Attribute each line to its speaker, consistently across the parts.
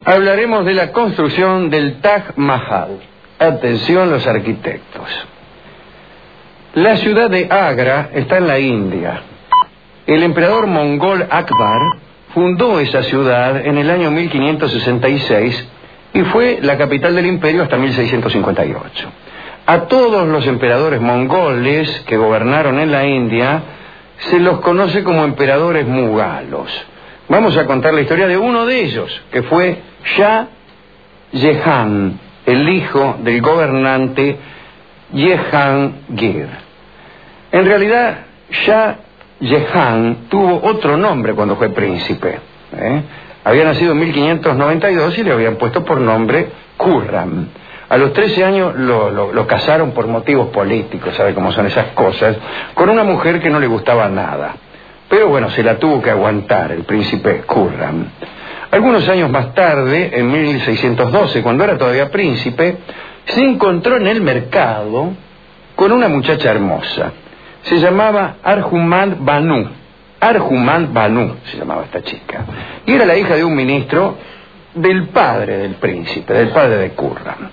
Speaker 1: Hablaremos de la construcción del Taj Mahal. Atención los arquitectos. La ciudad de Agra está en la India. El emperador mongol Akbar fundó esa ciudad en el año 1566 y fue la capital del imperio hasta 1658. A todos los emperadores mongoles que gobernaron en la India se los conoce como emperadores mugalos. Vamos a contar la historia de uno de ellos, que fue Shah Jahan, el hijo del gobernante Jehangir. En realidad, Shah Jahan tuvo otro nombre cuando fue príncipe. Había nacido en 1592 y le habían puesto por nombre Khurram. A los 13 años lo casaron por motivos políticos, ¿sabe cómo son esas cosas? Con una mujer que no le gustaba nada. Pero bueno, se la tuvo que aguantar el príncipe Khurram. Algunos años más tarde, en 1612, cuando era todavía príncipe, se encontró en el mercado con una muchacha hermosa. Se llamaba Arjumand Banu. Arjumand Banu se llamaba esta chica. Y era la hija de un ministro del padre del príncipe, del padre de Khurram.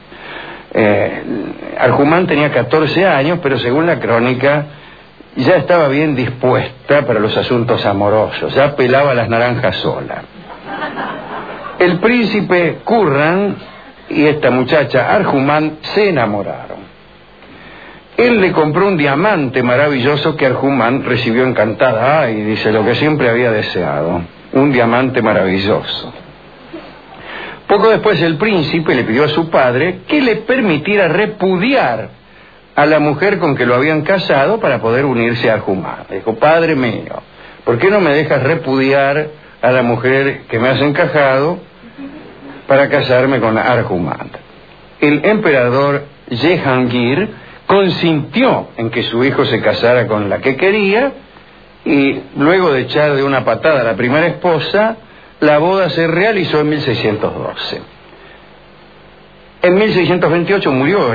Speaker 1: Arjumand tenía 14 años, pero según la crónica ya estaba bien dispuesta para los asuntos amorosos, ya pelaba las naranjas sola. El príncipe Khurram y esta muchacha Arjumand se enamoraron. Él le compró un diamante maravilloso que Arjumand recibió encantada. Ay, dice, lo que siempre había deseado, un diamante maravilloso. Poco después el príncipe le pidió a su padre que le permitiera repudiar a la mujer con que lo habían casado para poder unirse a Arjumand. Le dijo, padre mío, ¿por qué no me dejas repudiar a la mujer que me has encajado para casarme con Arjumand? El emperador Jehangir consintió en que su hijo se casara con la que quería y luego de echar de una patada a la primera esposa, la boda se realizó en 1612. En 1628 murió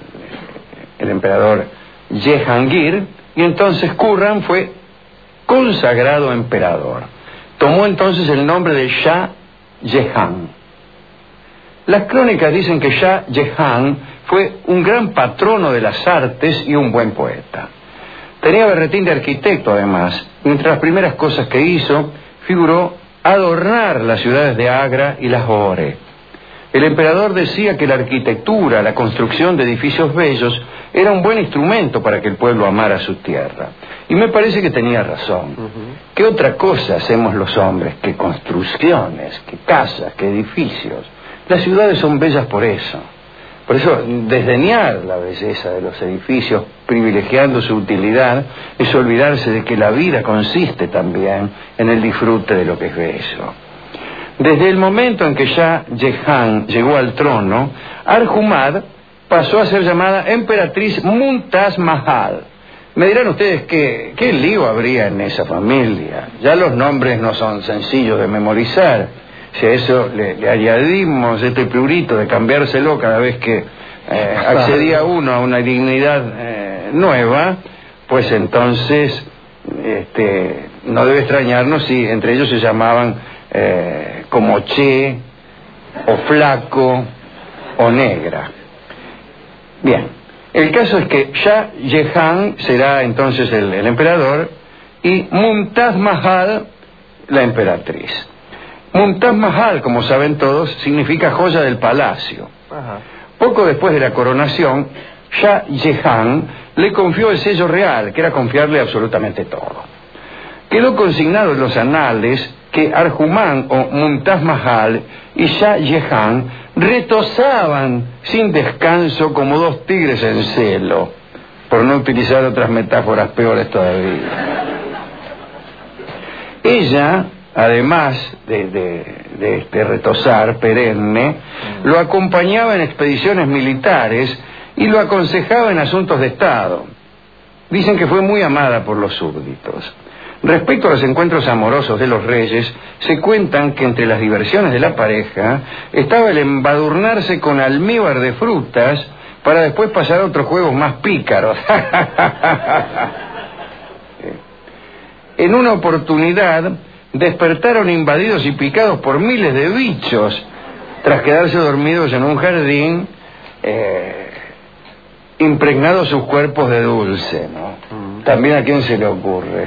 Speaker 1: el emperador Jehangir y entonces Khurram fue consagrado emperador. Tomó entonces el nombre de Shah Jahan. Las crónicas dicen que Shah Jahan fue un gran patrono de las artes y un buen poeta. Tenía berretín de arquitecto además. Entre las primeras cosas que hizo figuró adornar las ciudades de Agra y Lahore. El emperador decía que la arquitectura, la construcción de edificios bellos, era un buen instrumento para que el pueblo amara su tierra. Y me parece que tenía razón. ¿Qué otra cosa hacemos los hombres que construcciones, que casas, que edificios? Las ciudades son bellas por eso. Por eso, desdeñar la belleza de los edificios, privilegiando su utilidad, es olvidarse de que la vida consiste también en el disfrute de lo que es bello. Desde el momento en que Shah Jahan llegó al trono, Arjumand pasó a ser llamada emperatriz Mumtaz Mahal. Me dirán ustedes qué lío habría en esa familia. Ya los nombres no son sencillos de memorizar. Si a eso le añadimos este prurito de cambiárselo cada vez que accedía uno a una dignidad nueva, pues entonces no debe extrañarnos si entre ellos se llamaban como Che, o Flaco, o Negra. Bien, el caso es que Shah Jahan será entonces el emperador y Mumtaz Mahal la emperatriz. Mumtaz Mahal, como saben todos, significa joya del palacio. Poco después de la coronación, Shah Jahan le confió el sello real, que era confiarle absolutamente todo. Quedó consignado en los anales que Arjumand o Mumtaz Mahal y Shah Jahan retozaban sin descanso como dos tigres en celo, por no utilizar otras metáforas peores todavía. Ella, además de este retozar perenne, lo acompañaba en expediciones militares y lo aconsejaba en asuntos de Estado. Dicen que fue muy amada por los súbditos. Respecto a los encuentros amorosos de los reyes, se cuentan que entre las diversiones de la pareja estaba el embadurnarse con almíbar de frutas para después pasar a otros juegos más pícaros. En una oportunidad despertaron invadidos y picados por miles de bichos tras quedarse dormidos en un jardín, impregnados sus cuerpos de dulce, ¿no? También a quién se le ocurre.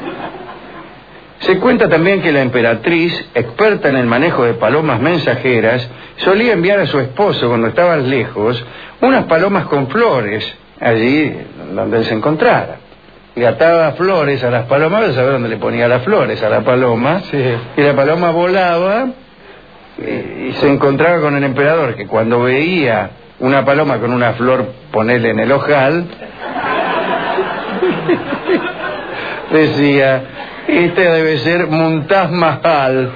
Speaker 1: Se cuenta también que la emperatriz, experta en el manejo de palomas mensajeras, solía enviar a su esposo, cuando estaban lejos, unas palomas con flores, allí donde él se encontrara. Y ataba flores a las palomas, ¿sabes dónde le ponía las flores a la paloma? Sí. Y la paloma volaba y se encontraba con el emperador, que cuando veía una paloma con una flor, ponerle en el ojal, decía: este debe ser Mumtaz Mahal.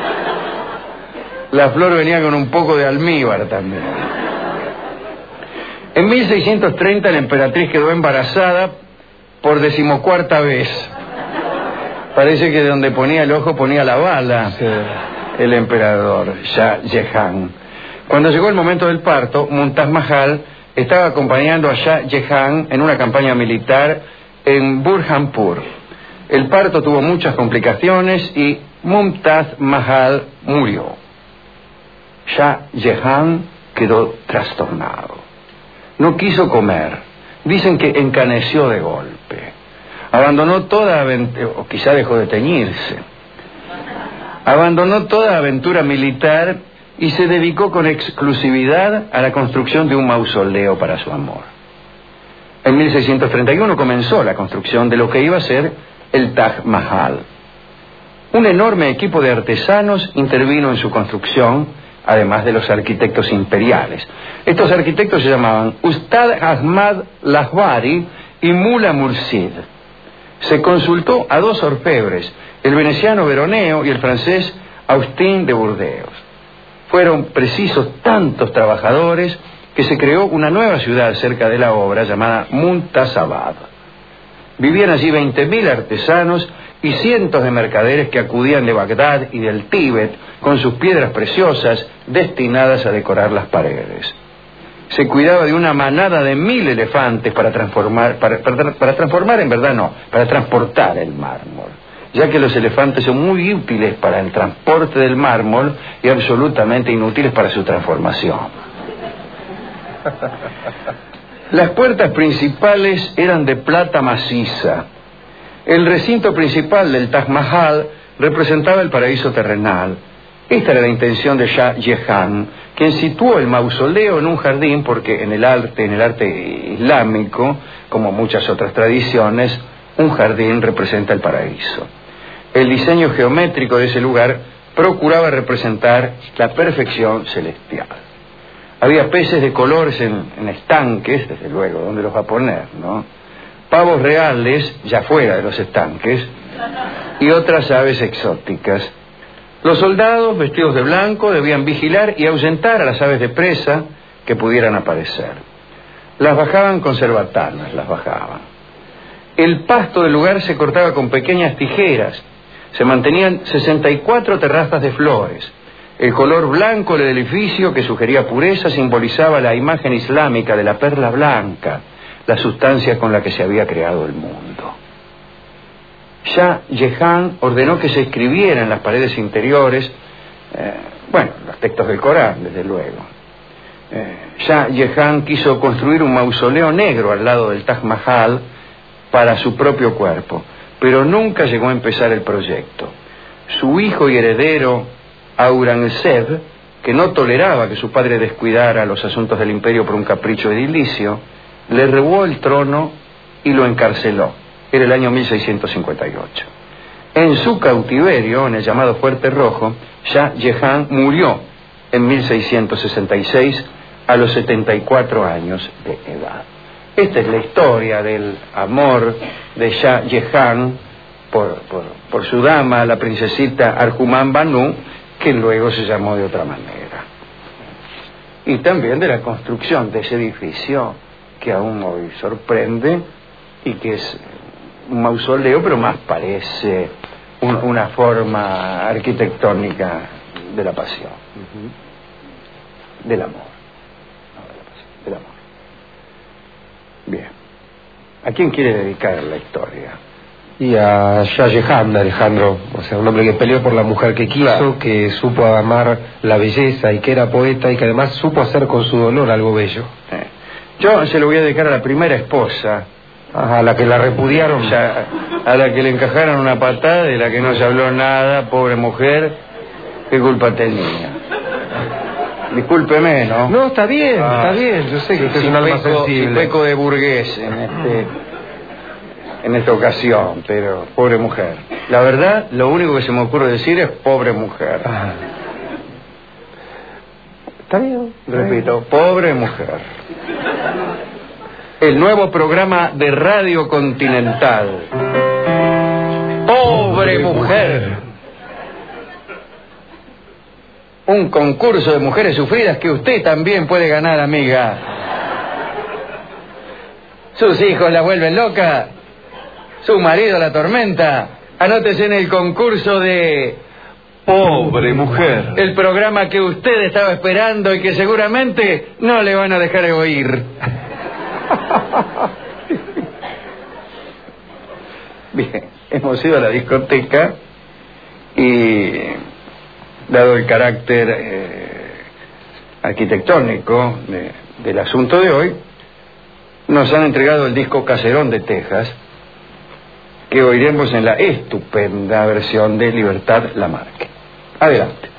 Speaker 1: La flor venía con un poco de almíbar también. En 1630 la emperatriz quedó embarazada por 14ª vez. Parece que donde ponía el ojo ponía la bala, sí, el emperador Shah Jahan. Cuando llegó el momento del parto, Mumtaz Mahal estaba acompañando a Shah Jahan en una campaña militar en Burhanpur. El parto tuvo muchas complicaciones y Mumtaz Mahal murió. Shah Jahan quedó trastornado. No quiso comer. Dicen que encaneció de golpe. Abandonó toda aventura, o quizá dejó de teñirse. Abandonó toda aventura militar y se dedicó con exclusividad a la construcción de un mausoleo para su amor. En 1631 comenzó la construcción de lo que iba a ser el Taj Mahal. Un enorme equipo de artesanos intervino en su construcción, además de los arquitectos imperiales. Estos arquitectos se llamaban Ustad Ahmad Lahbari y Mula Mursid. Se consultó a 2 orfebres, el veneciano Veroneo y el francés Austin de Burdeos. Fueron precisos tantos trabajadores que se creó una nueva ciudad cerca de la obra llamada Muntazabad. Vivían allí 20.000 artesanos y cientos de mercaderes que acudían de Bagdad y del Tíbet con sus piedras preciosas destinadas a decorar las paredes. Se cuidaba de una manada de 1.000 elefantes para transportar el mármol, ya que los elefantes son muy útiles para el transporte del mármol y absolutamente inútiles para su transformación. Las puertas principales eran de plata maciza. El recinto principal del Taj Mahal representaba el paraíso terrenal. Esta era la intención de Shah Jahan, quien situó el mausoleo en un jardín porque en el arte islámico, como muchas otras tradiciones, un jardín representa el paraíso. El diseño geométrico de ese lugar procuraba representar la perfección celestial. Había peces de colores en estanques, desde luego, ¿dónde los va a poner, no? Pavos reales, ya fuera de los estanques, y otras aves exóticas. Los soldados, vestidos de blanco, debían vigilar y ahuyentar a las aves de presa que pudieran aparecer. Las bajaban con cerbatanas, las bajaban. El pasto del lugar se cortaba con pequeñas tijeras. Se mantenían 64 terrazas de flores. El color blanco del edificio, que sugería pureza, simbolizaba la imagen islámica de la perla blanca, la sustancia con la que se había creado el mundo. Shah Jahan ordenó que se escribiera en las paredes interiores, los textos del Corán, desde luego. Shah Jahan quiso construir un mausoleo negro al lado del Taj Mahal para su propio cuerpo, pero nunca llegó a empezar el proyecto. Su hijo y heredero, Aurangzeb, que no toleraba que su padre descuidara los asuntos del imperio por un capricho edilicio, le robó el trono y lo encarceló. Era el año 1658. En su cautiverio, en el llamado Fuerte Rojo, Shah Jahan murió en 1666 a los 74 años de edad. Esta es la historia del amor de Shah Jahan por su dama, la princesita Arjumand Banu, que luego se llamó de otra manera. Y también de la construcción de ese edificio que aún hoy sorprende y que es un mausoleo, pero más parece una forma arquitectónica de la pasión, del amor, no de la pasión, del amor. Bien, ¿a quién quiere dedicar la historia?
Speaker 2: Y a Shahjahan, Alejandro, o sea, un hombre que peleó por la mujer que quiso, claro, que supo amar la belleza y que era poeta y que además supo hacer con su dolor algo bello.
Speaker 1: Yo se lo voy a dedicar a la primera esposa,
Speaker 2: a la que la repudiaron,
Speaker 1: o sea, a la que le encajaron una patada, de la que no se habló nada, pobre mujer, ¿qué culpa tenía? Discúlpeme, ¿no?
Speaker 2: No, está bien, yo sé que usted es un alma sensible.
Speaker 1: Peco de burgués en esta ocasión, pero pobre mujer. La verdad, lo único que se me ocurre decir es pobre mujer.
Speaker 2: Está bien.
Speaker 1: Repito, pobre mujer. El nuevo programa de Radio Continental. Pobre mujer. Un concurso de mujeres sufridas que usted también puede ganar, amiga. Sus hijos la vuelven loca, su marido la atormenta. Anótese en el concurso de Pobre Mujer, el programa que usted estaba esperando y que seguramente no le van a dejar de oír. Bien, hemos ido a la discoteca y, dado el carácter arquitectónico del asunto de hoy, nos han entregado el disco Caserón de Texas, que oiremos en la estupenda versión de Libertad Lamarque. Adelante.